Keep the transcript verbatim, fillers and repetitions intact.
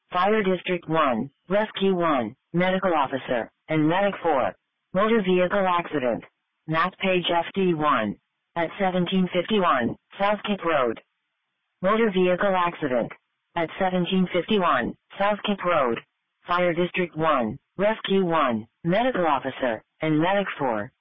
Fire District one, Rescue one, Medical Officer, and Medic four. Motor Vehicle Accident. Map page F D one. At seventeen fifty-one, South Kip Road. Motor Vehicle Accident. At seventeen fifty-one, South Kip Road. Fire District one, Rescue one, Medical Officer, and Medic four.